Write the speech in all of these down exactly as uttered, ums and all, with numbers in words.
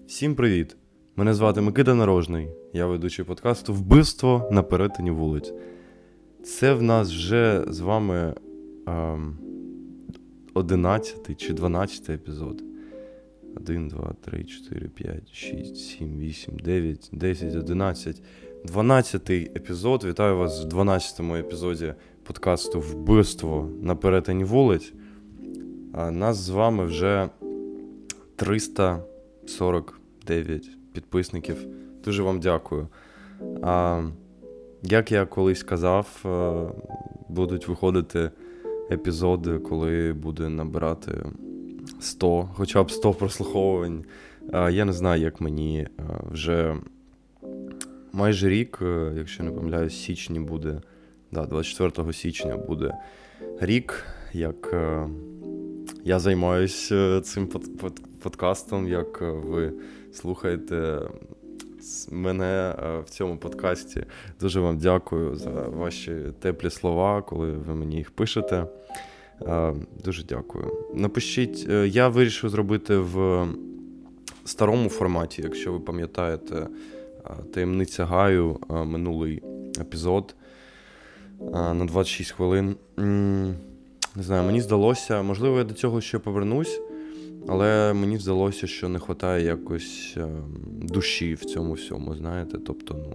Всім привіт! Мене звати Микита Нарожний, я ведучий подкасту «Вбивство на перетині вулиць». Це в нас вже з вами ем, одинадцятий чи дванадцятий епізод. один, два, три, чотири, п'ять, шість, сім, вісім, дев'ять, десять, одинадцять. дванадцятий епізод. Вітаю вас в дванадцятому епізоді подкасту «Вбивство на перетині вулиць». А нас з вами вже триста сорок дев'ять підписників. Дуже вам дякую. А, як я колись казав, будуть виходити епізоди, коли буде набирати сто, хоча б сто прослуховувань. А, я не знаю, як мені. А, вже майже рік, якщо не помиляюсь, в січні буде, да, двадцять четвертого січня буде рік, як а, я займаюся цим под, под, подкастом, як ви слухаєте мене в цьому подкасті. Дуже вам дякую за ваші теплі слова, коли ви мені їх пишете. Дуже дякую. Напишіть, я вирішив зробити в старому форматі, якщо ви пам'ятаєте, «Таємниця Гаю», минулий епізод на двадцять шість хвилин. Не знаю, мені здалося, можливо, я до цього ще повернусь, але мені здалося, що не вистачає якось е, душі в цьому всьому, знаєте. Тобто, ну,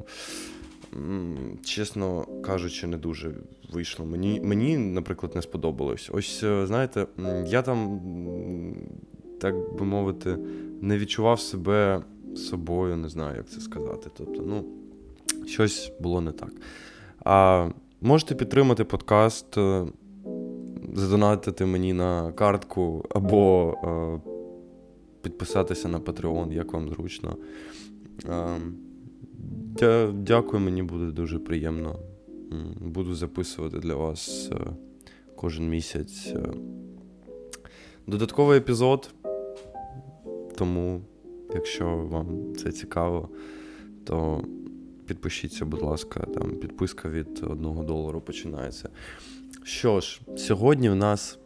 чесно кажучи, не дуже вийшло. Мені, мені, наприклад, не сподобалось. Ось, знаєте, я там, так би мовити, не відчував себе собою, не знаю, як це сказати. Тобто, ну, щось було не так. А можете підтримати подкаст, задонатити мені на картку або е, підписатися на Patreon, як вам зручно. Е, дя, дякую, мені буде дуже приємно. Буду записувати для вас е, кожен місяць е, додатковий епізод, тому, якщо вам це цікаво, то підпишіться, будь ласка, там підписка від одного долару починається. Що ж, сьогодні в нас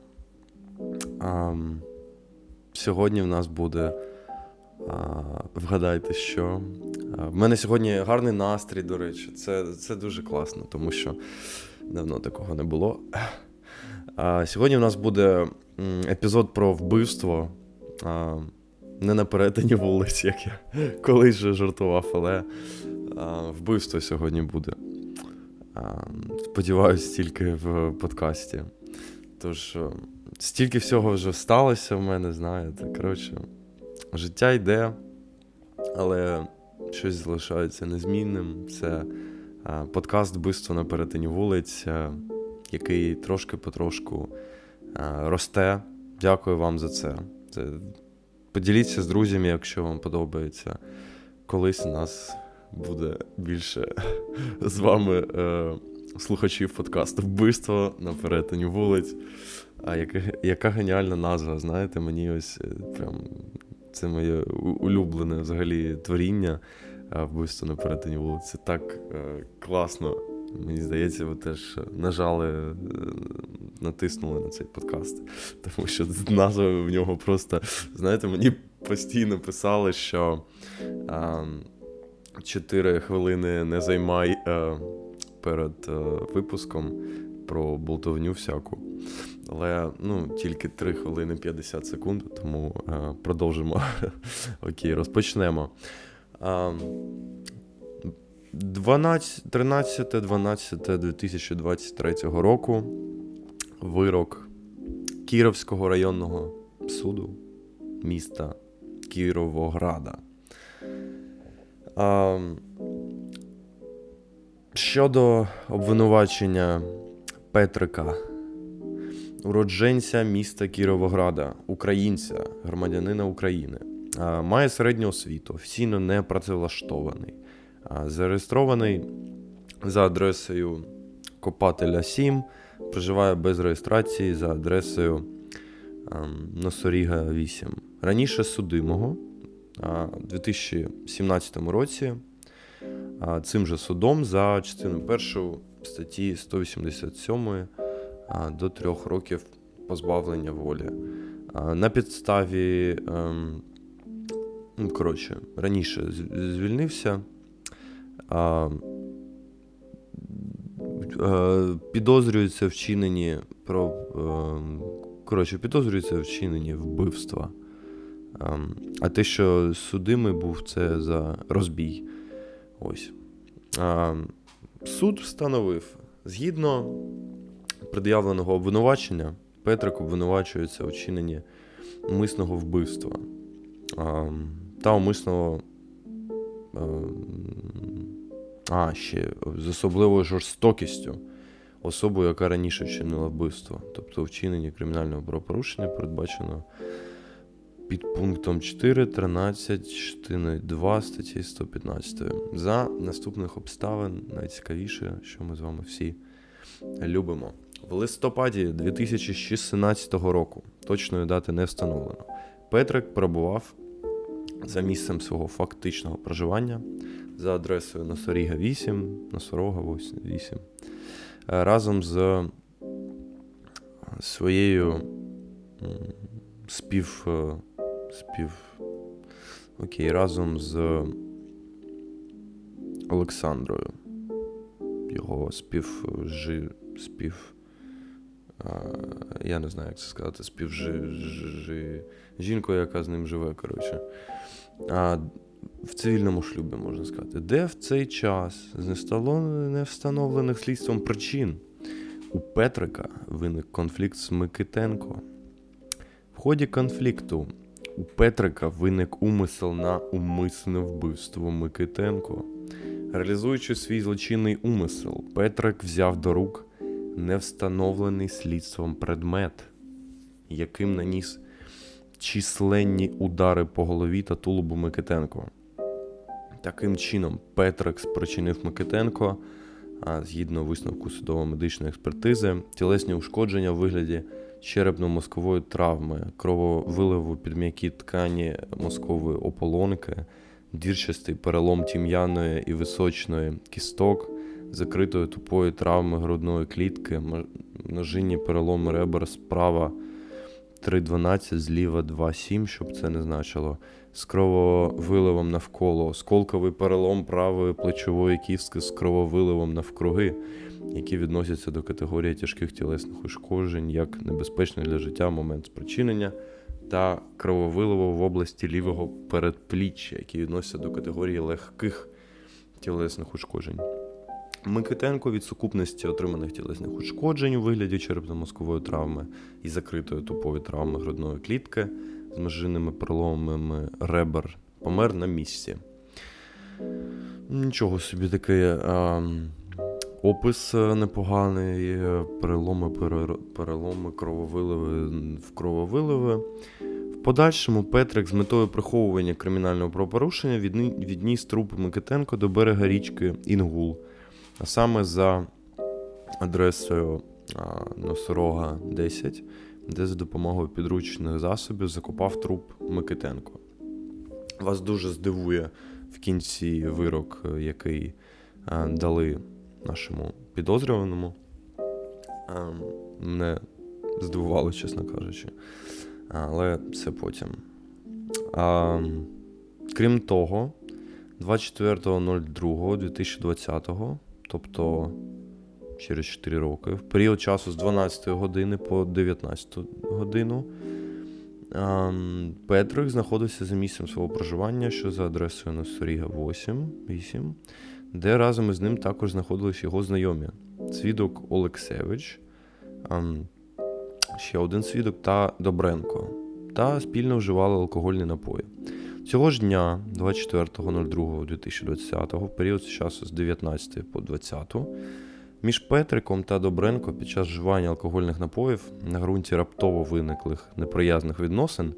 а, сьогодні в нас буде, а, вгадайте що, а, в мене сьогодні гарний настрій, до речі, це, це дуже класно, тому що давно такого не було. А, сьогодні в нас буде епізод про вбивство, а, не на перетині вулиць, як я колись же жартував, але а, вбивство сьогодні буде. Сподіваюсь, тільки в подкасті. Тож, стільки всього вже сталося в мене, знаєте. Коротше, життя йде, але щось залишається незмінним. Це подкаст «Вбивство на перетині вулиць», який трошки-потрошку росте. Дякую вам за це. це. Поділіться з друзями, якщо вам подобається. Колись у нас буде більше з вами е, слухачів подкасту «Вбивство на перетині вулиць». А яка, яка геніальна назва, знаєте, мені ось прям це моє улюблене взагалі творіння «Вбивство на перетині вулиць». Це так е, класно. Мені здається, ви теж нажали, е, натиснули на цей подкаст. Тому що назва в нього просто, знаєте, мені постійно писали, що е, чотири хвилини не займай е, перед е, випуском про болтовню всяку. Але, ну, тільки три хвилини п'ятдесят секунд, тому е, продовжимо. Окей, розпочнемо. Е, тринадцяте дванадцяте дві тисячі двадцять третього року вирок Кіровського районного суду міста Кіровограда. А, щодо обвинувачення Петрика, уродженця міста Кіровограда, українця, громадянина України, а, має середню освіту, офіційно не працевлаштований, а, зареєстрований за адресою Копателя сім, проживає без реєстрації за адресою а, Носоріга вісім. Раніше судимого у дві тисячі сімнадцятому році цим же судом за частиною першою статті сто вісімдесят сім до трьох років позбавлення волі. На підставі Ну, коротше, раніше звільнився. А, а, підозрюється в вчиненні про, а, коротше, підозрюється в вчиненні вбивства. А, а те, що судимий був, це за розбій. Ось. А, суд встановив, згідно пред'явленого обвинувачення, Петрик обвинувачується у вчиненні умисного вбивства а, та умисного а, а, ще з особливою жорстокістю особою, яка раніше вчинила вбивство. Тобто вчинення кримінального правопорушення передбачено під пунктом чотири тринадцять частиною два статті сто п'ятнадцять. За наступних обставин, найцікавіше, що ми з вами всі любимо. В листопаді дві тисячі шістнадцятого року, точної дати не встановлено, Петрик перебував за місцем свого фактичного проживання за адресою Носоріга вісім, Носорога вісім, разом з своєю спів... спів... Окей, разом з Олександрою, його спів... Жи... спів... Я не знаю, як це сказати, співжи... Жи... жінкою, яка з ним живе, коротше. А в цивільному шлюбі, можна сказати. Де в цей час з невстановлених слідством причин у Петрика виник конфлікт з Микитенко. В ході конфлікту у Петрика виник умисел на умисне вбивство Микитенко. Реалізуючи свій злочинний умисел, Петрик взяв до рук невстановлений слідством предмет, яким наніс численні удари по голові та тулубу Микитенко. Таким чином, Петрик спричинив Микитенко, а згідно висновку судово-медичної експертизи, тілесні ушкодження у вигляді черепно-мозкової травми, крововиливу під м'які ткані мозкової ополонки, дірчастий перелом тім'яної і височної кісток, закритої тупої травми грудної клітки, множинні переломи ребер справа три дванадцять, зліва два сім, щоб це не значило, з крововиливом навколо, осколковий перелом правої плечової кістки з крововиливом навкруги, які відносяться до категорії тяжких тілесних ушкоджень, як небезпечний для життя момент спричинення, та крововиливу в області лівого передпліччя, які відносяться до категорії легких тілесних ушкоджень. Микитенко від сукупності отриманих тілесних ушкоджень у вигляді черепно-мозкової травми і закритої тупової травми грудної клітки з межинними переломами ребер помер на місці. Нічого собі такий а, опис непоганий, переломи, переломи, крововиливи в крововиливи. В подальшому Петрик з метою приховування кримінального правопорушення відніс труп Микитенко до берега річки Інгул, а саме за адресою а, Носорога десять, де за допомогою підручних засобів закопав труп Микитенко. Вас дуже здивує в кінці вирок, який а, дали нашому підозрюваному. А, мене здивувало, чесно кажучи. Але це потім. А, крім того, двадцять четвертого другого дві тисячі двадцятого, тобто через чотири роки, в період часу з дванадцятої години по дев'ятнадцяту годину, Петрик знаходився за місцем свого проживання, що за адресою Носоріга вісім, де разом із ним також знаходились його знайомі. Свідок Олексевич, ще один свідок та Добренко, та спільно вживали алкогольні напої. Цього ж дня, двадцять четвертого другого дві тисячі двадцятого, в період часу з дев'ятнадцятої по двадцяту, між Петриком та Добренко під час вживання алкогольних напоїв на ґрунті раптово виниклих неприязних відносин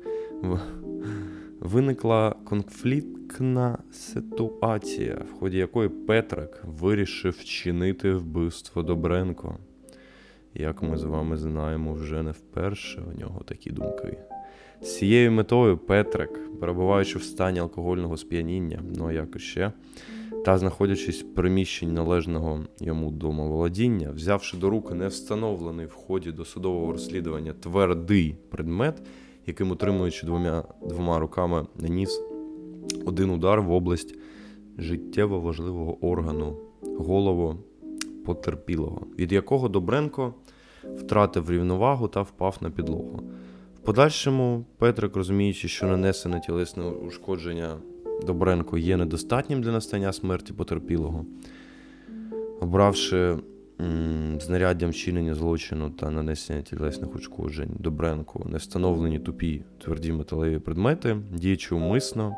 виникла конфліктна ситуація, в ході якої Петрик вирішив вчинити вбивство Добренко. Як ми з вами знаємо, вже не вперше у нього такі думки. З цією метою Петрик, перебуваючи в стані алкогольного сп'яніння, ну а як іще, та знаходячись в приміщенні належного йому домоволодіння, взявши до рук невстановлений в ході досудового розслідування твердий предмет, яким, утримуючи двома, двома руками, наніс один удар в область життєво важливого органу, голову потерпілого, від якого Добренко втратив рівновагу та впав на підлогу. В подальшому Петрик, розуміючи, що нанесене тілесне ушкодження Добренко є недостатнім для настання смерті потерпілого, обравши м, знаряддям вчинення злочину та нанесення тілесних ушкоджень Добренку невстановлені тупі тверді металеві предмети, діючи умисно,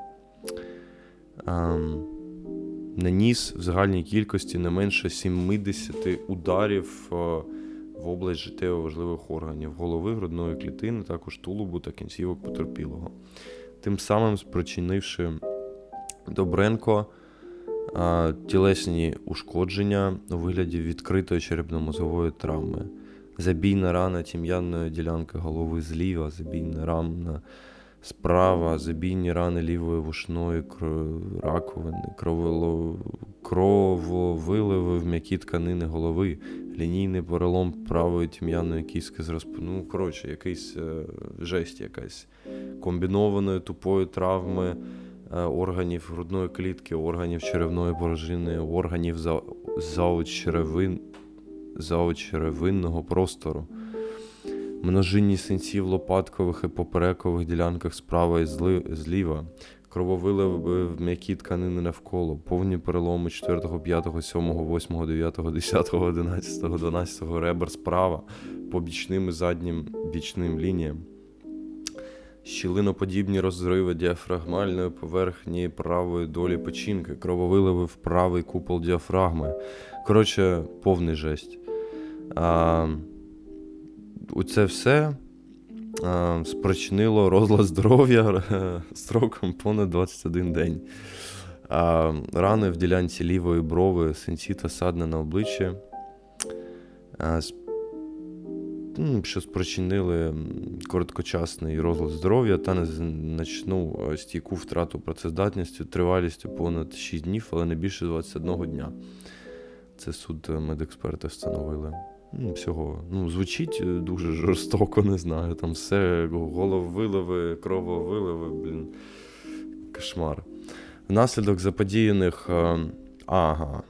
ем, наніс в загальній кількості не менше сімдесят ударів е, в область життєво важливих органів голови, грудної клітини, також тулубу та кінцівок потерпілого, тим самим спричинивши Добренко а, тілесні ушкодження у вигляді відкритої черепно-мозгової травми, забійна рана тім'янної ділянки голови зліва, забійна рана справа, забійні рани лівої вушної раковини, кроволо... крововиливи в м'які тканини голови, лінійний перелом правої тім'яної кістки з розп... Ну, коротше, якийсь е... жесть якась. Комбінованої тупої травми е... органів грудної клітки, органів черевної порожнини, органів за... заочеревин... заочеревинного простору. Множинні синці в лопаткових і поперекових ділянках справа і зліва, крововиливи в м'які тканини навколо, повні переломи четвертого, п'ятого, сьомого, восьмого, дев'ятого, десятого, одинадцятого, дванадцятого ребер справа, по бічним і заднім бічним лініям, щілиноподібні розриви діафрагмальної поверхні правої долі печінки, крововиливи в правий купол діафрагми. Коротше, повний жесть. А... Оце все а, спричинило розлад здоров'я строком понад двадцять один день. А, рани в ділянці лівої брови, синці та садна на обличчі, а, сп... що спричинили короткочасний розлад здоров'я та незначну стійку втрату працездатності тривалістю понад шість днів, але не більше двадцять одного дня. Це суд медексперти встановили. Всього. Ну, звучить дуже жорстоко, не знаю. Там все, голововиливи, крововиливи, блін. Кошмар. Внаслідок заподіяних, ага,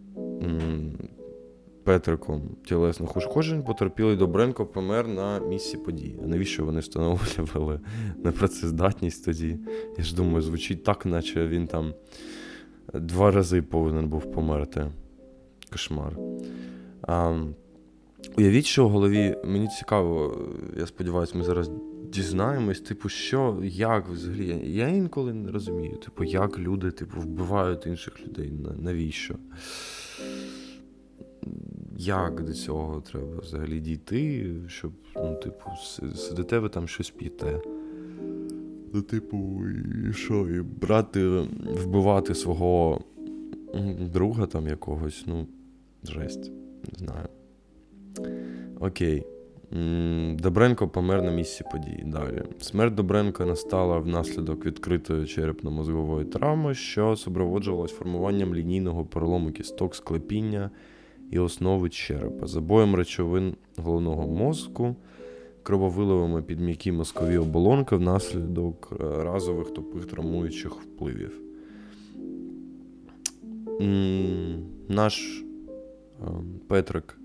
Петриком тілесних ушкоджень потерпілий Добренко помер на місці події. А навіщо вони встановлювали непрацездатність тоді? Я ж думаю, звучить так, наче він там два рази повинен був померти. Кошмар. А, Уявіть, що в голові, мені цікаво, я сподіваюся, ми зараз дізнаємось, типу, що, як взагалі, я інколи не розумію, типу, як люди, типу, вбивають інших людей, навіщо? Як до цього треба взагалі дійти, щоб, ну, типу, сидите ви там щось п'єте. Ну, типу, і що, і брати, вбивати свого друга там якогось, ну, жесть, не знаю. Окей. Добренко помер на місці події. Далі. Смерть Добренка настала внаслідок відкритої черепно-мозгової травми, що супроводжувалась формуванням лінійного перелому кісток склепіння і основи черепа, забоєм речовин головного мозку, крововиливами під м'які мозкові оболонки внаслідок разових тупих травмуючих впливів. Наш Петрик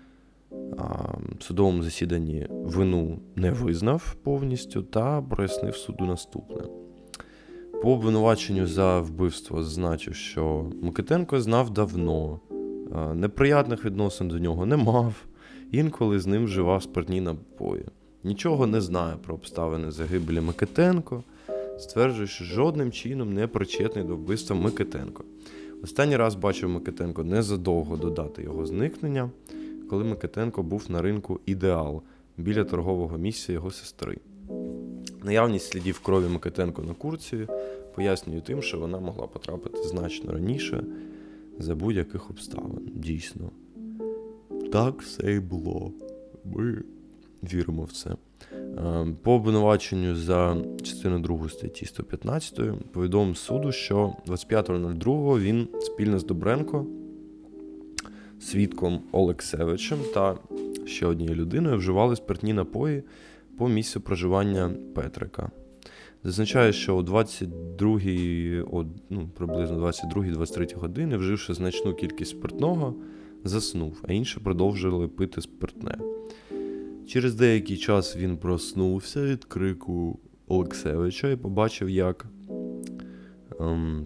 в судовому засіданні вину не визнав повністю та прояснив суду наступне. По обвинуваченню за вбивство зазначив, що Микитенко знав давно, неприятних відносин до нього не мав, інколи з ним вживав спиртні напої. Нічого не знає про обставини загибелі Микитенко, стверджує, що жодним чином не причетний до вбивства Микитенко. Останній раз бачив Микитенко незадовго до дати його зникнення, коли Микитенко був на ринку «Ідеал» біля торгового місця його сестри. Наявність слідів крові Микитенко на куртці пояснює тим, що вона могла потрапити значно раніше за будь-яких обставин. Дійсно. Так все і було. Ми віримо в це. По обвинуваченню за частину другу статті сто п'ятнадцять повідомив суду, що двадцять п'ятого другого він спільно з Добренко, свідком Олексевичем та ще однією людиною вживали спиртні напої по місцю проживання Петрика. Зазначає, що о двадцять другій, о, ну, приблизно двадцять другій двадцять третій години, вживши значну кількість спиртного, заснув, а інші продовжили пити спиртне. Через деякий час він проснувся від крику Олексевича і побачив, як ем,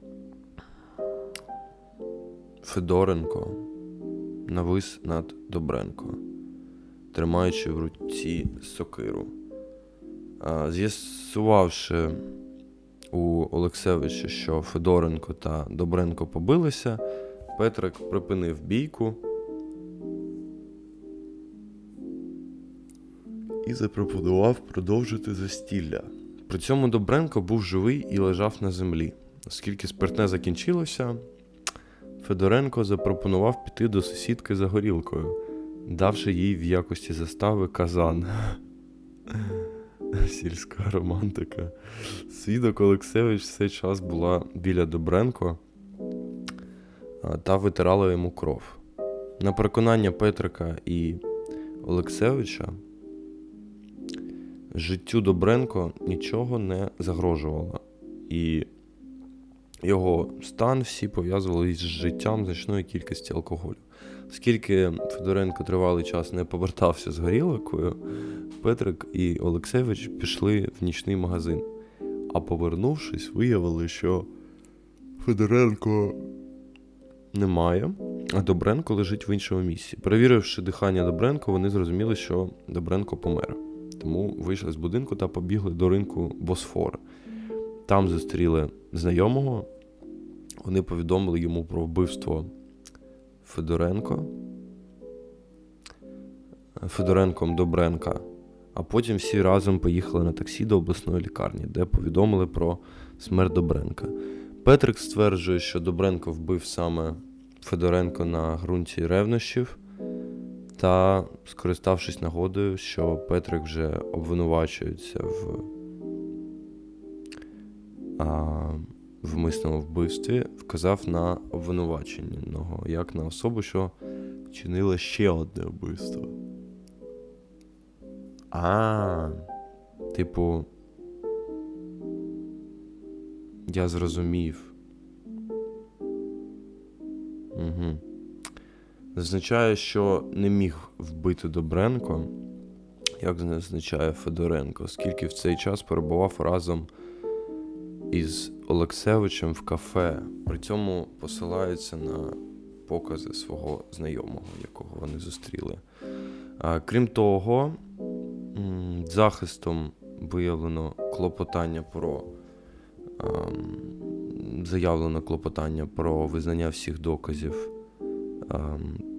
Федоренко навис над Добренко, тримаючи в руці сокиру. А, з'ясувавши у Олексевича, що Федоренко та Добренко побилися, Петрик припинив бійку і запропонував продовжити застілля. При цьому Добренко був живий і лежав на землі. Оскільки спиртне закінчилося, Федоренко запропонував піти до сусідки за горілкою, давши їй в якості застави казан. Сільська романтика. Свідок Олексевич цей час була біля Добренко та витирала йому кров. На переконання Петрика і Олексевича, життю Добренко нічого не загрожувало, і його стан всі пов'язували із життям значної кількості алкоголю. Оскільки Федоренко тривалий час не повертався з горілкою, Петрик і Олексевич пішли в нічний магазин. А повернувшись, виявили, що Федоренко немає, а Добренко лежить в іншому місці. Перевіривши дихання Добренко, вони зрозуміли, що Добренко помер. Тому вийшли з будинку та побігли до ринку Босфор. Там зустріли знайомого. Вони повідомили йому про вбивство Федоренко, Федоренком Добренка, а потім всі разом поїхали на таксі до обласної лікарні, де повідомили про смерть Добренка. Петрик стверджує, що Добренко вбив саме Федоренко на ґрунті ревнощів, та, скориставшись нагодою, що Петрик вже обвинувачується в а, вмисному вбивстві, вказав на обвинуваченого, як на особу, що чинила ще одне вбивство. А, типу, я зрозумів. Угу. Зазначає, що не міг вбити Добренко, як зазначає Федоренко, оскільки в цей час перебував разом із Олексевичем в кафе. При цьому посилається на покази свого знайомого, якого вони зустріли. А, крім того, захистом виявлено клопотання про а, заявлено клопотання про визнання всіх доказів, а,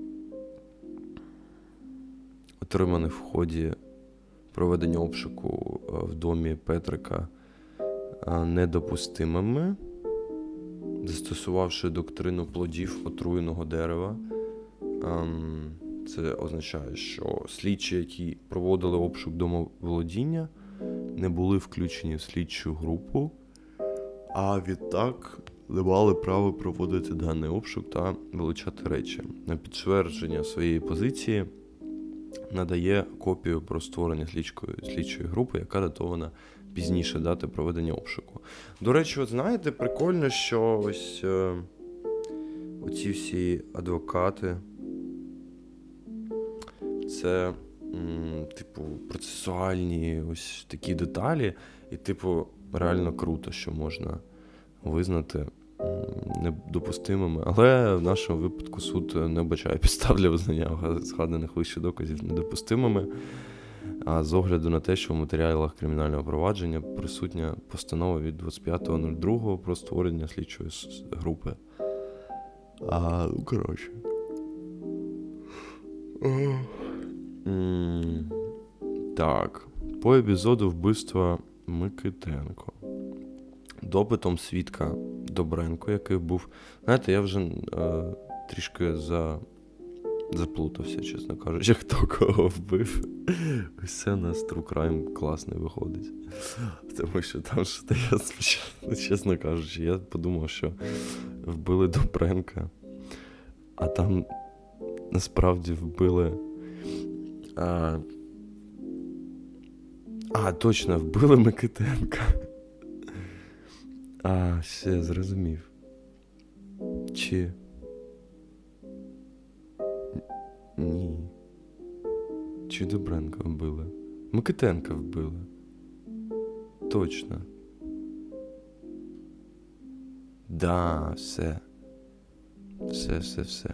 отриманих в ході проведення обшуку в домі Петрика, а, недопустимими, застосувавши доктрину плодів отруєного дерева. А, Це означає, що слідчі, які проводили обшук домоволодіння, не були включені в слідчу групу, а відтак не мали права проводити даний обшук та вилучати речі. На підтвердження своєї позиції надає копію про створення слідчої, слідчої групи, яка датована пізніше дати проведення обшуку. До речі, от знаєте, прикольно, що ось е, оці всі адвокати, це, м, типу, процесуальні ось такі деталі, і, типу, реально круто, що можна визнати м, недопустимими. Але в нашому випадку суд не вбачає підстав для визнання згаданих вище доказів недопустимими, а з огляду на те, що в матеріалах кримінального провадження присутня постанова від двадцять п'ятого другого про створення слідчої групи. А, ну, коротше. Mm, так, по епізоду вбивства Микитенко. Допитом свідка Добренко, який був... Знаєте, я вже е, трішки за... заплутався, чесно кажучи, хто кого вбив. Ось це у нас True Crime класний виходить. Тому що там що я спочатку, чесно кажучи, я подумав, що вбили Добренка, а там насправді вбили... А, А, точно, вбили Микитенка. А, все, зрозумів. Чи... Ні. Чи Добренка вбили? Микитенка вбили. Точно. Да, все. Все, все, все.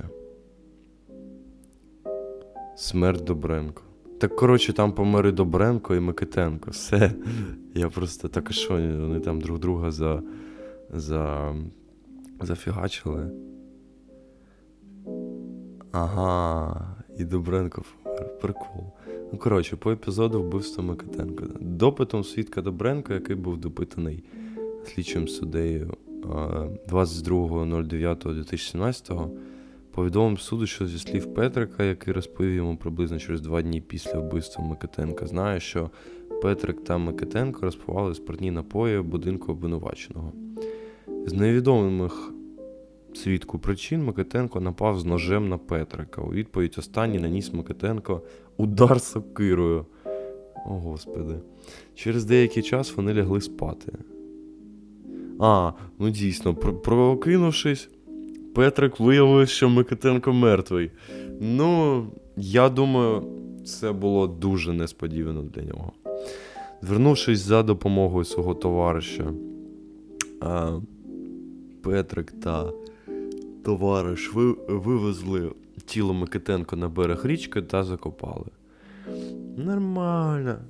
Смерть Добренко. Так, коротше, там помери Добренко і Микитенко. Все. Я просто так, а що, вони там друг друга за... за... зафігачили. Ага, і Добренко помер. Прикол. Ну, коротше, по епізоду вбивства Микитенка. Допитом свідка Добренко, який був допитаний слідчим суддею двадцять другого дев'ятого дві тисячі сімнадцятого, повідомив суду, що зі слів Петрика, який розповів йому приблизно через два дні після вбивства Микитенка, знає, що Петрик та Микитенко розпивали спиртні напої в будинку обвинуваченого. З невідомих свідку причин Микитенко напав з ножем на Петрика. У відповідь останній наніс Микитенко удар сокирою. О, Господи. Через деякий час вони лягли спати. А, ну дійсно, прокинувшись, Петрик виявив, що Микитенко мертвий. Ну, я думаю, це було дуже несподівано для нього. Звернувшись за допомогою свого товариша, Петрик та товариш вивезли тіло Микитенка на берег річки та закопали. Нормально.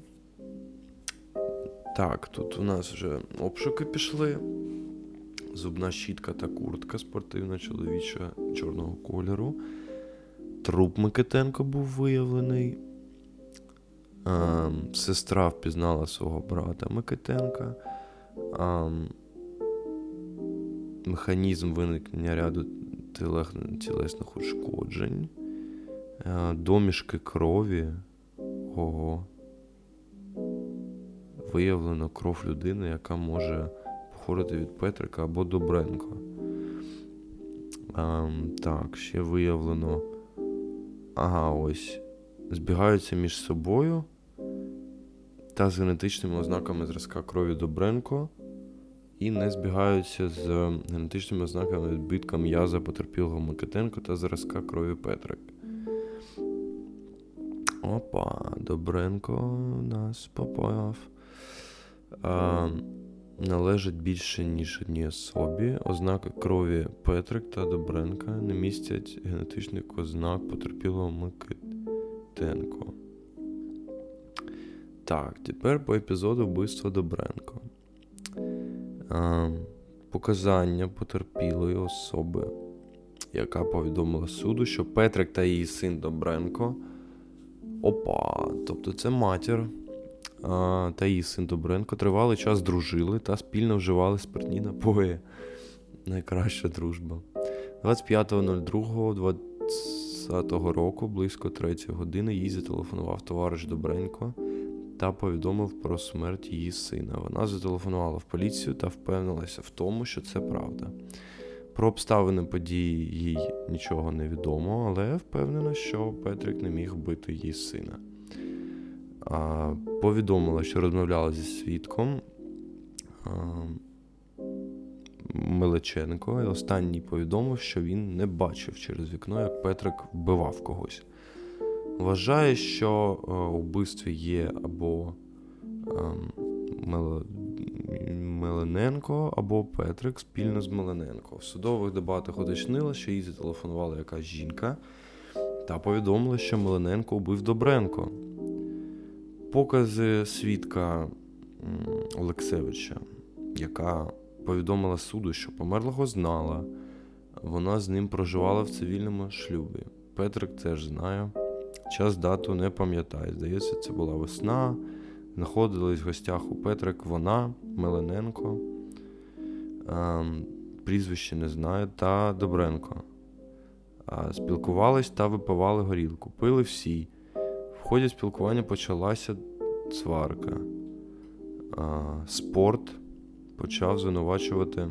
Так, тут у нас вже обшуки пішли. Зубна щітка та куртка спортивна чоловіча чорного кольору. Труп Микитенка був виявлений. А, сестра впізнала свого брата Микитенка. А, механізм виникнення ряду тілесних ушкоджень. А, домішки крові. Ого. Виявлено кров людини, яка може походити від Петрика або Добренка. А, так, ще виявлено... Ага, ось. Збігаються між собою та з генетичними ознаками зразка крові Добренко і не збігаються з генетичними ознаками відбитка м'яза потерпілого Микитенко та зразка крові Петрик. Опа, Добренко нас попав. А, належать більше, ніж одній особі. Ознаки крові Петрик та Добренка не містять генетичних ознак потерпілого Микитенко. Так, тепер по епізоду вбивства Добренко. А, показання потерпілої особи, яка повідомила суду, що Петрик та її син Добренко, опа, тобто це матір, а, та її син Добренко тривалий час дружили та спільно вживали спиртні напої. Найкраща дружба. двадцять п'ятого другого двадцятого року, близько третьої години, їй зателефонував товариш Добренко та повідомив про смерть її сина. Вона зателефонувала в поліцію та впевнилася в тому, що це правда. Про обставини події їй нічого не відомо, але впевнена, що Петрик не міг вбити її сина. А, повідомила, що розмовляла зі свідком а, Мелеченко, і останній повідомив, що він не бачив через вікно, як Петрик вбивав когось. Вважає, що а, у вбивстві є або а, Мел... Мелененко, або Петрик спільно з Мелененко. В судових дебатах уточнила, що їй зателефонувала якась жінка та повідомила, що Мелененко вбив Добренко. Покази свідка Олексевича, яка повідомила суду, що померлого знала, вона з ним проживала в цивільному шлюбі. Петрик теж знає, час, дату не пам'ятає. Здається, це була весна, знаходились в гостях у Петрик вона, Мелененко, прізвище не знаю, та Добренко. Спілкувались та випивали горілку. Пили всі. В ході спілкування почалася сварка. Спорт почав звинувачувати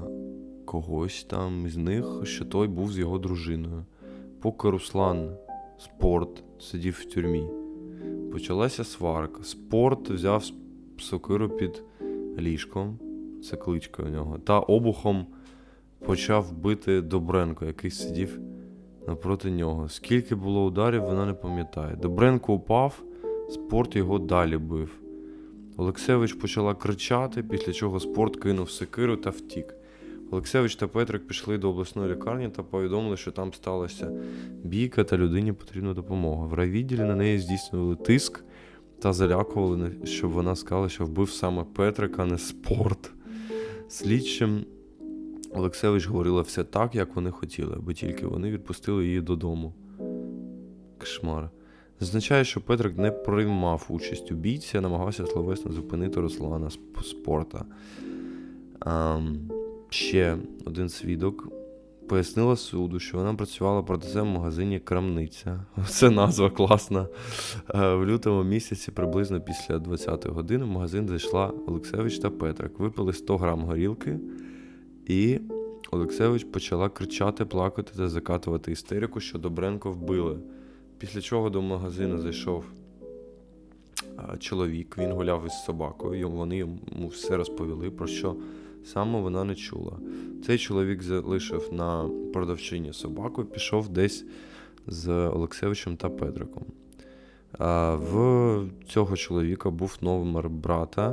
когось там із них, що той був з його дружиною. Поки Руслан Спорт сидів в тюрмі. Почалася сварка. Спорт взяв сокиру під ліжком, це кличка у нього, та обухом почав бити Добренко, який сидів напроти нього. Скільки було ударів, вона не пам'ятає. Добренко упав, Спорт його далі бив. Олексевич почала кричати, після чого Спорт кинув сокиру та втік. Олексевич та Петрик пішли до обласної лікарні та повідомили, що там сталася бійка та людині потрібна допомога. В райвідділі на неї здійснювали тиск та залякували, щоб вона сказала, що вбив саме Петрик, а не Спорт. Слідчим Олексевич говорила все так, як вони хотіли, аби тільки вони відпустили її додому. Кошмар. Зазначає, що Петрик не приймав участь у бійці, а намагався словесно зупинити Руслана Спорта. А, ще один свідок пояснила суду, що вона працювала продавцем в магазині «Крамниця». Це назва класна. В лютому місяці, приблизно після двадцятої години, в магазин зайшла Олексевич та Петрик. Випили сто грам горілки, і Олексевич почала кричати, плакати та закатувати істерику, що Добренко вбили. Після чого до магазину зайшов чоловік, він гуляв із собакою, вони йому все розповіли, про що саме вона не чула. Цей чоловік залишив на продавчині собаку і пішов десь з Олексевичем та Петриком. А в цього чоловіка був номер брата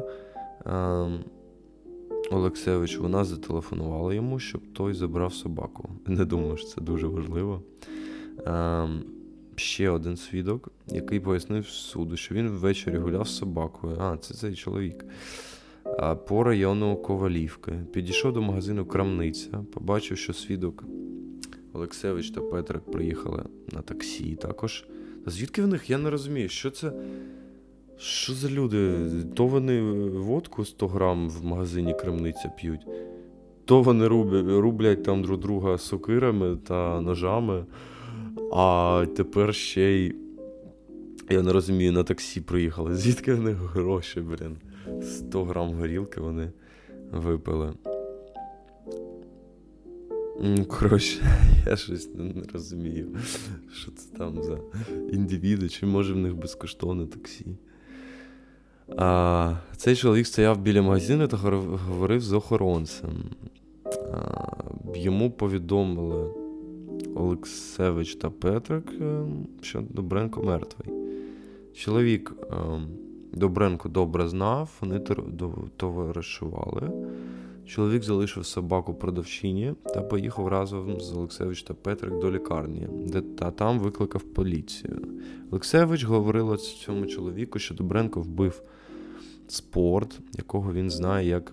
Олексевич. Вона зателефонувала йому, щоб той забрав собаку. Не думаю, що це дуже важливо. Ще один свідок, який пояснив суду, що він ввечері гуляв з собакою. А, це цей чоловік. По району Ковалівки. Підійшов до магазину «Крамниця», побачив, що свідок Олексевич та Петрик приїхали на таксі також. А звідки в них? Я не розумію, що це? Що за люди? То вони водку сто грам в магазині «Крамниця» п'ють, то вони рублять, рублять там друг друга сокирами та ножами, а тепер ще й, я не розумію, на таксі приїхали. Звідки в них гроші, блін? сто грам горілки вони випили. Коротше, я щось не розумію, що це там за індивіди, чи може в них безкоштовне таксі. А, цей чоловік стояв біля магазину та говорив з охоронцем. А, йому повідомили Олексевич та Петрик, що Добренко мертвий. Чоловік Добренко добре знав, вони товаришували. Чоловік залишив собаку продавчині та поїхав разом з Олексевич та Петрик до лікарні, де та там викликав поліцію. Олексевич говорила цьому чоловіку, що Добренко вбив Спорт, якого він знає як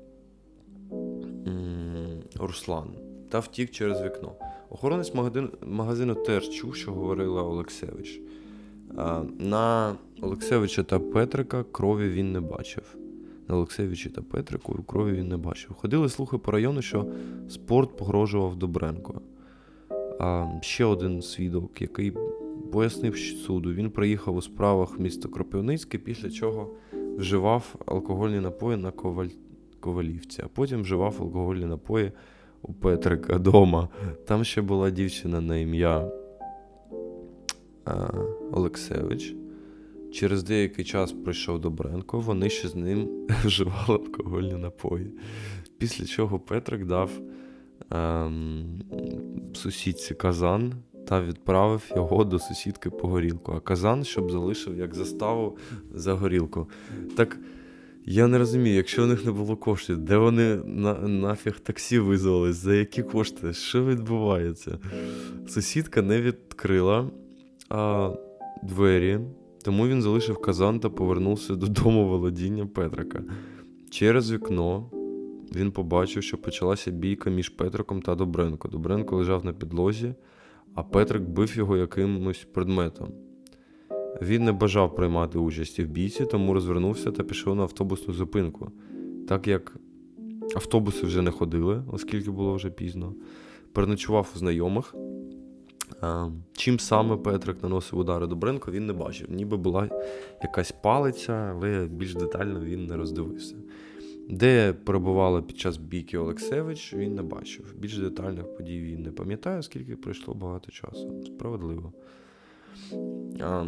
м- Руслан, та втік через вікно. Охоронець магазину, магазину теж чув, що говорила Олексевич. А, на Олексевича та Петрика крові він не бачив. На Олексевичі та Петрику крові він не бачив. Ходили слухи по району, що Спорт погрожував Добренко. А, ще один свідок, який пояснив суду, він приїхав у справах в місто Кропивницьке, після чого вживав алкогольні напої на Коваль... Ковалівці, а потім вживав алкогольні напої у Петрика дома. Там ще була дівчина на ім'я а, Олексевич. Через деякий час прийшов Добренко, вони ще з ним вживали алкогольні напої. Після чого Петрик дав ем, сусідці казан та відправив його до сусідки по горілку. А казан, щоб залишив як заставу за горілку. Так, я не розумію, якщо у них не було коштів, де вони на, нафіг таксі визвались, за які кошти, що відбувається? Сусідка не відкрила а, двері, тому він залишив казан та повернувся додому володіння Петрика. Через вікно він побачив, що почалася бійка між Петриком та Добренко. Добренко лежав на підлозі, а Петрик бив його якимось предметом. Він не бажав приймати участі в бійці, тому розвернувся та пішов на автобусну зупинку. Так як автобуси вже не ходили, оскільки було вже пізно, переночував у знайомих. Чим саме Петрик наносив удари Добренко, він не бачив. Ніби була якась палиця, але більш детально він не роздивився. Де перебувала під час бійки Олексевич, він не бачив. Більш детальних подій він не пам'ятає, оскільки пройшло багато часу. Справедливо. А,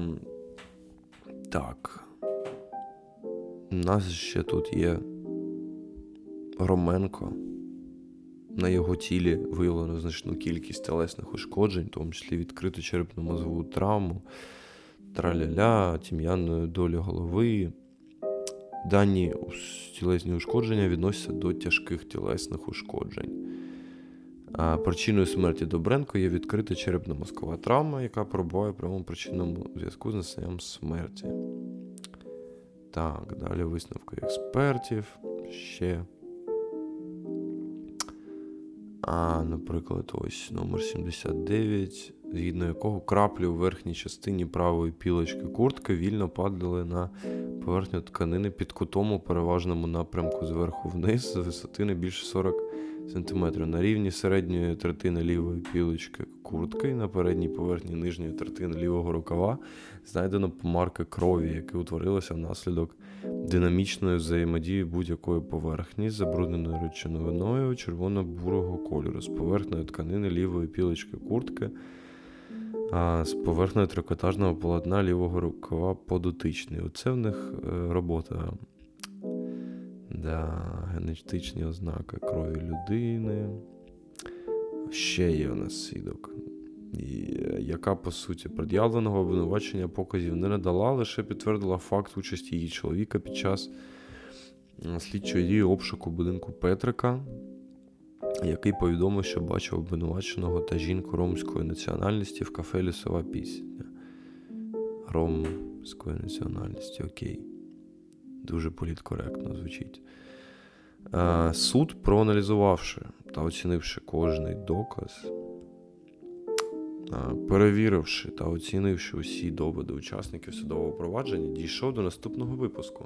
так. У нас ще тут є Роменко. На його тілі виявлено значну кількість тілесних ушкоджень, в тому числі відкриту черепно-мозгову травму, траля-ля, тім'янної долі голови. Дані тілесні ушкодження відносяться до тяжких тілесних ушкоджень. А причиною смерті Добренко є відкрита черепно-мозкова травма, яка перебуває в прямому причинному зв'язку з настанням смерті. Так, далі висновки експертів. Ще. А, наприклад, ось номер сімдесят дев'ять, згідно якого краплі у верхній частині правої пілочки куртки вільно падали на поверхню тканини під кутом у переважному напрямку зверху вниз з висоти не більше сорок сантиметрів. На рівні середньої третини лівої пілочки куртки на передній поверхні нижньої третини лівого рукава знайдено помарки крові, які утворилися внаслідок динамічної взаємодії будь-якої поверхні з забрудненою речовиною червоно-бурого кольору з поверхнею тканини лівої пілочки куртки, а з поверхнею трикотажного полотна лівого рукава по дотичній. Оце в них е, робота. Да, генетичні ознаки крові людини. Ще є у нас свідок, і, яка, по суті, пред'явленого обвинувачення показів не надала, лише підтвердила факт участі її чоловіка під час слідчої дії обшуку будинку Петрика, який повідомив, що бачив обвинуваченого та жінку ромської національності в кафе «Лісова пісня». Ромської національності, окей. Дуже політкоректно звучить. Суд, проаналізувавши та оцінивши кожний доказ, перевіривши та оцінивши усі доводи учасників судового провадження, дійшов до наступного випуску.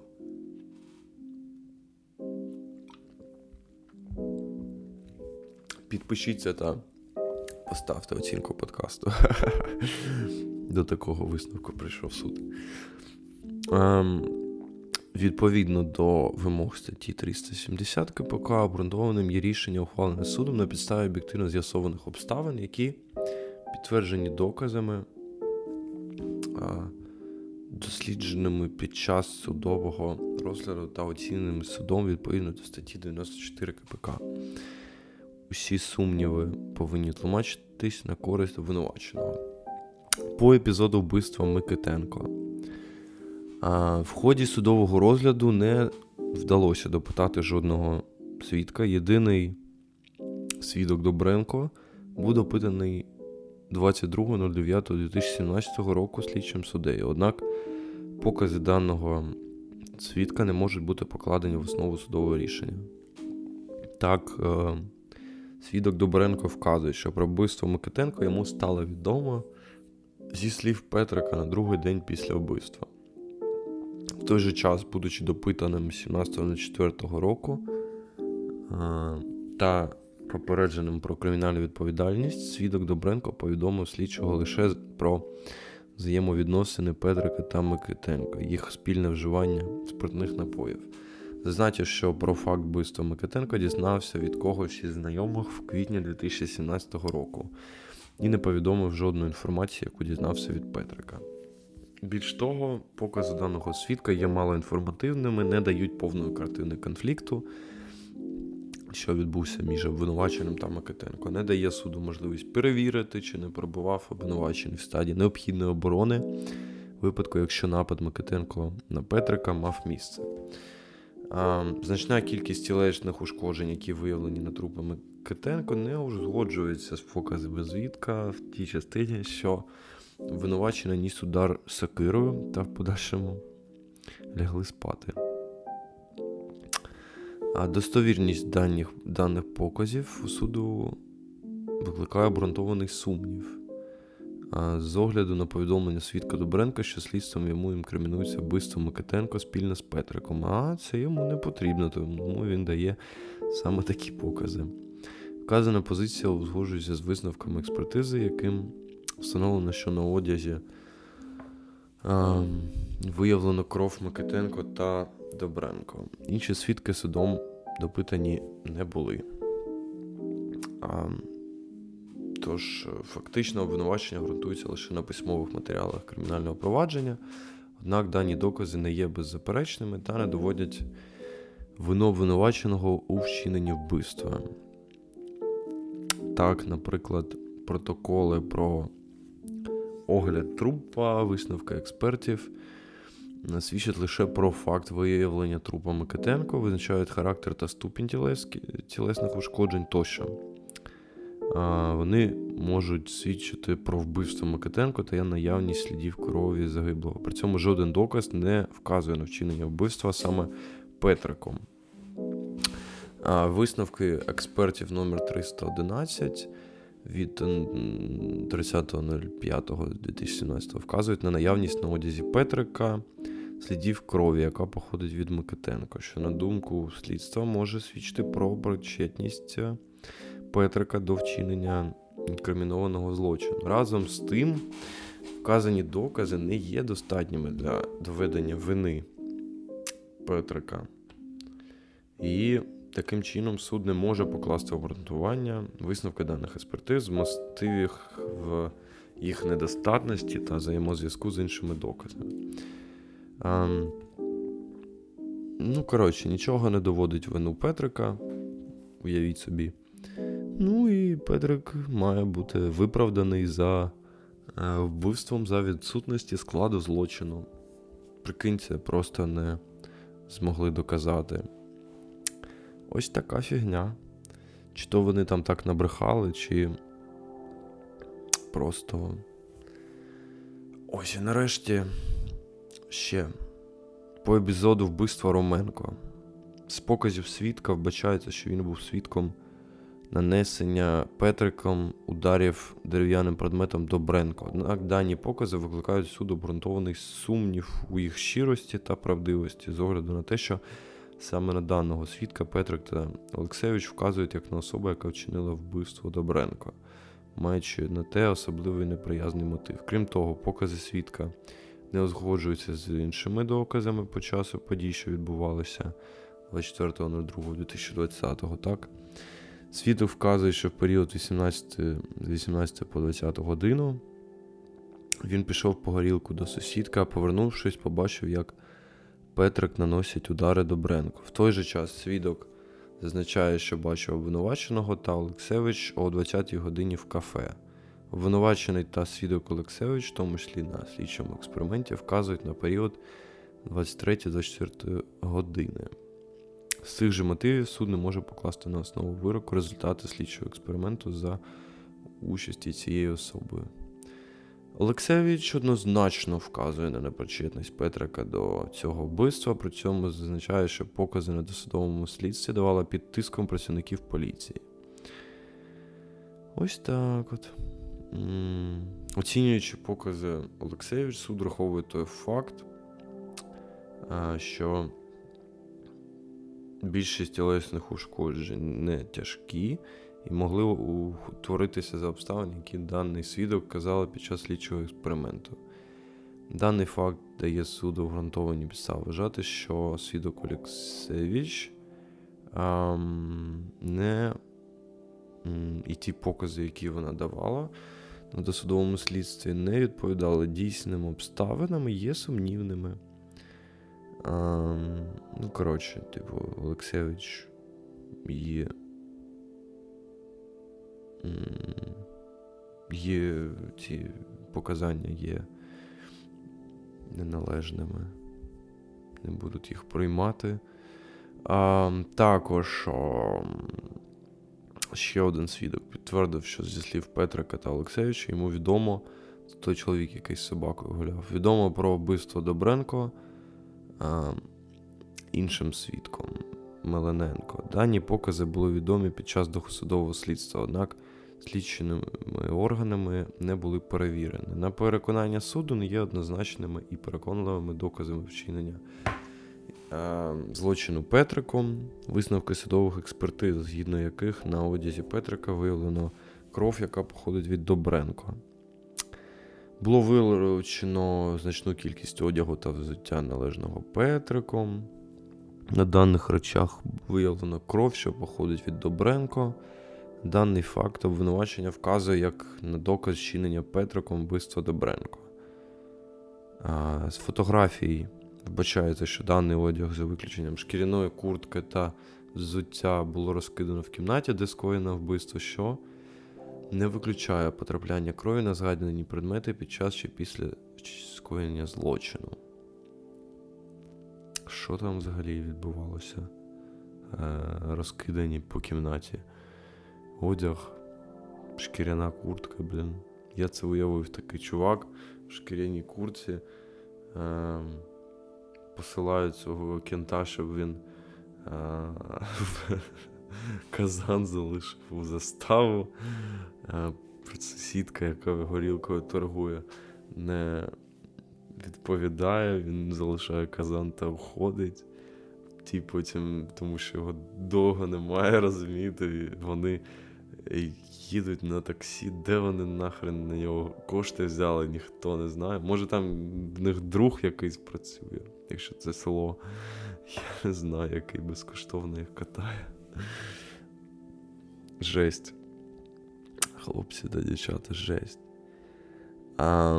Підпишіться та поставте оцінку подкасту. До такого висновку прийшов суд. Ем, відповідно до вимог статті триста сімдесят КПК, обґрунтованим є рішення, ухвалене судом на підставі об'єктивно з'ясованих обставин, які підтверджені доказами, дослідженими під час судового розгляду та оціненими судом відповідно до статті дев'яносто чотири КПК. Усі сумніви повинні тлумачитись на користь обвинуваченого. По епізоду вбивства Микитенко. В ході судового розгляду не вдалося допитати жодного свідка. Єдиний свідок Добренко був допитаний двадцять другого дев'ятого дві тисячі сімнадцятого року слідчим суддею. Однак покази даного свідка не можуть бути покладені в основу судового рішення. Так, свідок Добренко вказує, що про вбивство Микитенко йому стало відомо зі слів Петрика на другий день після вбивства. В той же час, будучи допитаним сімнадцятого четвертого року та попередженим про кримінальну відповідальність, свідок Добренко повідомив слідчого лише про взаємовідносини Петрика та Микитенка, їх спільне вживання спиртних напоїв. Зазначив, що про факт вбивства Микитенка дізнався від когось із знайомих в квітні дві тисячі сімнадцятого року і не повідомив жодної інформації, яку дізнався від Петрика. Більш того, покази даного свідка є малоінформативними, не дають повної картини конфлікту, що відбувся між обвинуваченим та Микитенко, не дає суду можливість перевірити, чи не перебував обвинувачений в стадії необхідної оборони, в випадку, якщо напад Микитенко на Петрика мав місце. А, значна кількість тілесних ушкоджень, які виявлені на трупі Микитенко, не узгоджується з показами свідка в тій частині, що обвинувачений ніс удар сокирою та в подальшому лягли спати. А достовірність даних, даних показів у суду викликає обґрунтований сумнів. А з огляду на повідомлення свідка Добренка, що слідством йому інкримінується вбивство Микитенко спільно з Петриком. А це йому не потрібно, тому він дає саме такі покази. Вказана позиція узгоджується з висновками експертизи, яким встановлено, що на одязі а, виявлено кров Микитенко та Добренко. Інші свідки судом допитані не були. А, Тож, фактично, обвинувачення ґрунтується лише на письмових матеріалах кримінального провадження, однак дані докази не є беззаперечними та не доводять вину обвинуваченого у вчиненні вбивства. Так, наприклад, протоколи про огляд трупа, висновки експертів свідчать лише про факт виявлення трупа Микитенко, визначають характер та ступінь тілесних ушкоджень тощо. Вони можуть свідчити про вбивство Микитенко та є наявність слідів крові загиблого. При цьому жоден доказ не вказує на вчинення вбивства саме Петриком. Висновки експертів номер триста одинадцять від тридцятого п'ятого дві тисячі сімнадцятого вказують на наявність на одязі Петрика слідів крові, яка походить від Микитенка, що, на думку слідства, може свідчити про причетність Петрика до вчинення інкримінованого злочину. Разом з тим, вказані докази не є достатніми для доведення вини Петрика. І таким чином суд не може покласти обґрунтування висновки даних експертиз, мотивів в їх недостатності та взаємозв'язку з іншими доказами. А, ну, коротше, нічого не доводить вину Петрика, уявіть собі. Ну і Петрик має бути виправданий за е, вбивством за відсутності складу злочину. Прикинь, це просто не змогли доказати. Ось така фігня. Чи то вони там так набрехали, чи просто... Ось і нарешті ще по епізоду вбивства Роменко. З показів свідка вбачається, що він був свідком нанесення Петриком ударів дерев'яним предметом Добренко. Однак дані покази викликають суд обґрунтований сумнів у їх щирості та правдивості, з огляду на те, що саме на даного свідка Петрик та Олексевич вказують як на особу, яка вчинила вбивство Добренко, маючи на те особливий неприязний мотив. Крім того, покази свідка не узгоджуються з іншими доказами по часу подій, що відбувалися двадцять четвертого другого дві тисячі двадцятого, так? Свідок вказує, що в період вісімнадцятої по двадцяту годину він пішов по горілку до сусідка, а повернувшись, побачив, як Петрик наносить удари Добренко. В той же час свідок зазначає, що бачив обвинуваченого та Олексевич о двадцятій годині в кафе. Обвинувачений та свідок Олексевич, в тому числі на слідчому експерименті, вказують на період двадцять третьої - двадцять четвертої години. З цих же мотивів суд не може покласти на основу вироку результати слідчого експерименту за участі цієї особи. Олексевич однозначно вказує на непричетність Петрика до цього вбивства, при цьому зазначає, що покази на досудовому слідстві давала під тиском працівників поліції. Ось так от. М-м. Оцінюючи покази Олексевич, суд враховує той факт, що більшість тілесних ушкоджень не тяжкі і могли утворитися за обставин, які даний свідок казали під час слідчого експерименту. Даний факт дає суду обґрунтовані підстави вважати, що свідок Олексевич ем, не ем, і ті покази, які вона давала на досудовому слідстві, не відповідали дійсним обставинам і є сумнівними. Um, ну, коротше, типу, Олексевич є, є ці показання є неналежними, не будуть їх приймати. А, також о, ще один свідок підтвердив, що зі слів Петрика та Олексевича йому відомо, той чоловік, який з собакою гуляв, відомо про вбивство Добренко А, іншим свідком Мелененко. Дані покази були відомі під час досудового слідства, однак слідчими органами не були перевірені. На переконання суду не є однозначними і переконливими доказами вчинення а, злочину Петриком. Висновки судових експертиз, згідно яких на одязі Петрика виявлено кров, яка походить від Добренко. Було вилучено значну кількість одягу та взуття, належного Петриком. На даних речах виявлено кров, що походить від Добренко. Даний факт обвинувачення вказує як на доказ чинення Петриком вбивства Добренко. А, з фотографій вбачається, що даний одяг, за виключенням шкіряної куртки та взуття, було розкидано в кімнаті, де скоєно вбивство, що не виключає потрапляння крові на згадані предмети під час чи після скоєння злочину. Що там взагалі відбувалося? Е, розкидані по кімнаті. Одяг, шкіряна куртка, блін. Я це уявив, такий чувак в шкіряній куртці. Е, посилають цього кента, щоб він е, казан залишив у заставу. Е, сусідка, яка горілкою торгує, не відповідає, він залишає казан та уходить. Ті потім, тому що його довго немає, розумієте, вони їдуть на таксі, де вони нахрен на нього кошти взяли, ніхто не знає. Може там в них друг якийсь працює, якщо це село, я не знаю, який безкоштовно їх катає. Жесть. Хлопці та дівчата, жесть. А,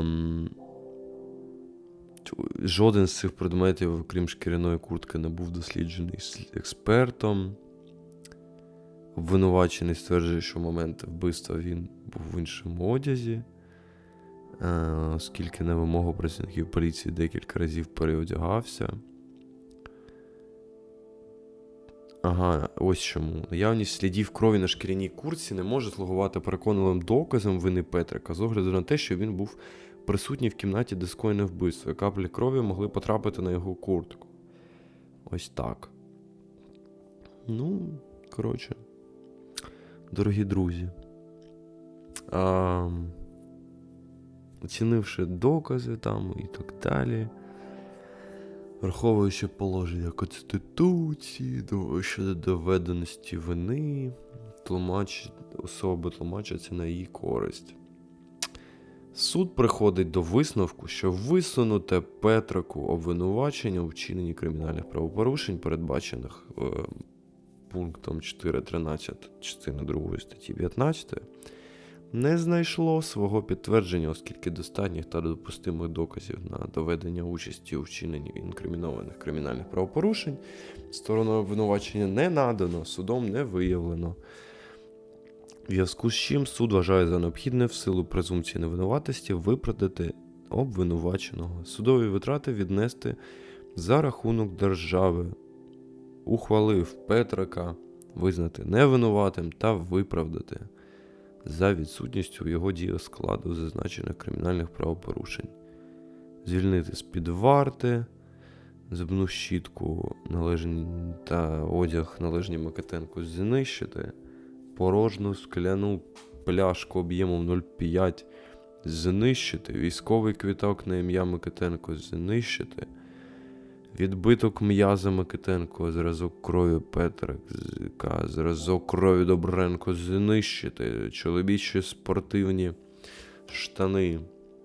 жоден з цих предметів, окрім шкіряної куртки, не був досліджений експертом. Обвинувачений стверджує, що в момент вбивства він був в іншому одязі, оскільки на вимогу працівників поліції декілька разів переодягався. Ага, ось чому. Наявність слідів крові на шкіряній куртці не може слугувати переконливим доказом вини Петрика, з огляду на те, що він був присутній в кімнаті, де скоєне вбивство, і каплі крові могли потрапити на його куртку. Ось так. Ну, коротше. Дорогі друзі, а, оцінивши докази там і так далі, враховуючи положення Конституції щодо доведеності вини, тлумач, особи тлумачаться на її користь. Суд приходить до висновку, що висунуте Петрику обвинувачення у вчиненні кримінальних правопорушень, передбачених е, пунктом чотири тринадцять частини другої статті п'ятнадцять, не знайшло свого підтвердження, оскільки достатніх та допустимих доказів на доведення участі у вчиненні інкримінованих кримінальних правопорушень стороною обвинувачення не надано, судом не виявлено. В зв'язку з чим суд вважає за необхідне в силу презумпції невинуватості виправдати обвинуваченого, судові витрати віднести за рахунок держави, ухвалив Петрика визнати невинуватим та виправдати за відсутністю його дієскладу зазначених кримінальних правопорушень, звільнити з-під варти, зубну щітку належні та одяг належні Микитенку знищити, порожну скляну пляшку об'ємом нуль цілих п'ять знищити, військовий квиток на ім'я Микитенко знищити, відбиток м'яза Микитенко, зразок крові Петрика, зразок крові Добренко знищити, чоловічі спортивні штани,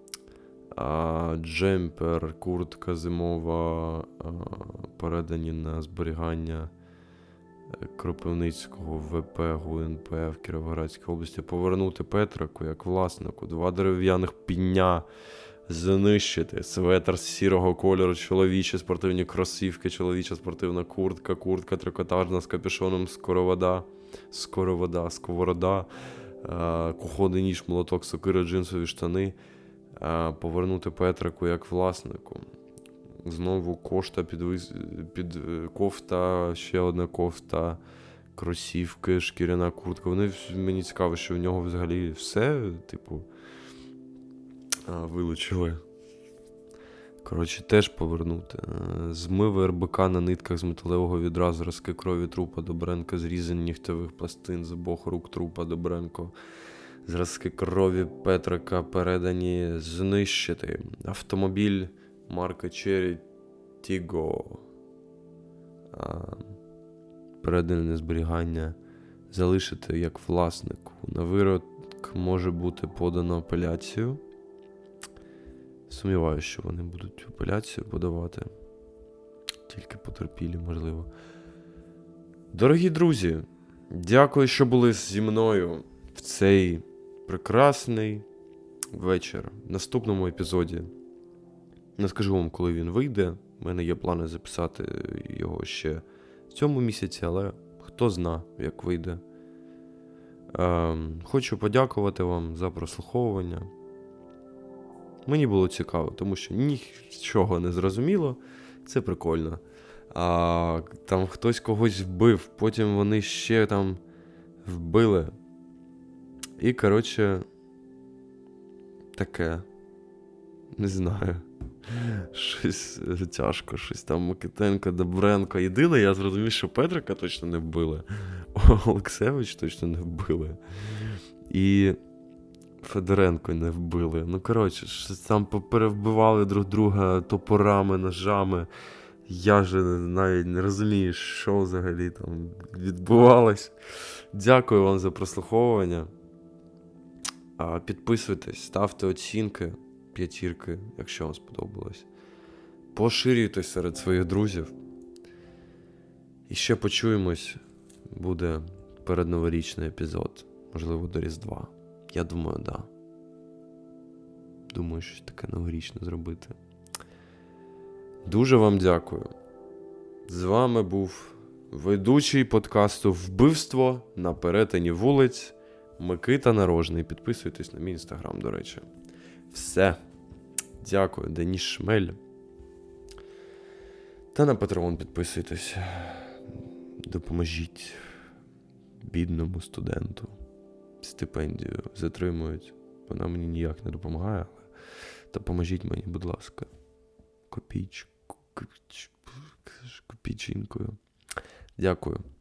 а, джемпер, куртка зимова, а, передані на зберігання Кропивницького ВП ГУНП в Кіровоградській області, повернути Петрику як власнику, два дерев'яних піння знищити, светр з сірого кольору, чоловічі спортивні кросівки, чоловіча спортивна куртка, куртка трикотажна з капюшоном, скоровода, скоровода, сковорода, кухонний ніж, молоток, сокира, джинсові штани, повернути Петрику як власнику. Знову кошта, під, під кофта, ще одна кофта, кросівки, шкіряна куртка. Вони, мені цікаво, що в нього взагалі все, типу, вилучили. Коротше, теж повернути. Змиви РБК на нитках з металевого відра, зразки крові трупа Добренка, зрізані нігтєвих пластин з обох рук трупа Добренко, зразки крові Петрика передані знищити. Автомобіль марка Cherry Tiggo, передане на зберігання, залишити як власнику. На вирок може бути подано апеляцію. Сумніваюся, що вони будуть апеляцію подавати. Тільки потерпілі, можливо. Дорогі друзі, Дякую, що були зі мною в цей прекрасний вечір. В наступному епізоді. Не скажу вам, коли він вийде. У мене є плани записати його ще в цьому місяці, але хто зна, як вийде. Ем, хочу подякувати вам за прослуховування. Мені було цікаво, тому що нічого не зрозуміло. Це прикольно. А там хтось когось вбив, потім вони ще там вбили. І, коротше, таке. Не знаю. Щось тяжко, щось там Микитенко, Добренко. Єдине, я зрозумів, що Петрика точно не вбили. Олексевич точно не вбили. І Федоренко не вбили. Ну, коротше, щось там поперевбивали друг друга топорами, ножами. Я же навіть не розумію, що взагалі там відбувалось. Дякую вам за прослуховування. Підписуйтесь, ставте оцінки, п'ятірки, якщо вам сподобалось. Поширюйте серед своїх друзів. І ще почуємось, буде передноворічний епізод. Можливо, до Різдва. Я думаю, да. Думаю, щось таке новорічне зробити. Дуже вам дякую. З вами був ведучий подкасту «Вбивство на перетині вулиць» Микита Нарожний. Підписуйтесь на мій інстаграм, до речі. Все. Дякую. Деніс Шмель. Та на Patreon підписуйтесь. Допоможіть бідному студенту. Стипендію затримують. Вона мені ніяк не допомагає, але допоможіть мені, будь ласка. Копійч... Копійчинкою. Дякую.